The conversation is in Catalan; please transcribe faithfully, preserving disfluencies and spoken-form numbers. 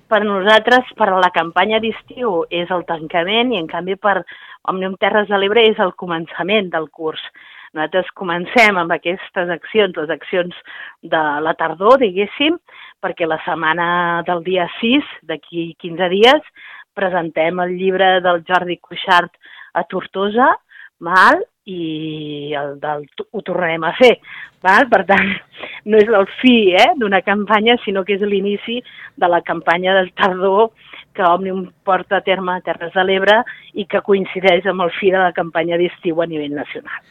per nosaltres, per a la campanya d'estiu és el tancament i, en canvi, per Òmnium Terres de l'Ebre és el començament del curs. Nosaltres comencem amb aquestes accions, les accions de la tardor, diguéssim, perquè la setmana del dia sis, d'aquí quinze dies, presentem el llibre del Jordi Cuixart a Tortosa, val? I el del, ho tornarem a fer. Val? Per tant, no és el fi eh, d'una campanya, sinó que és l'inici de la campanya del tardor que Òmnium porta a terme a Terres de l'Ebre i que coincideix amb el fi de la campanya d'estiu a nivell nacional.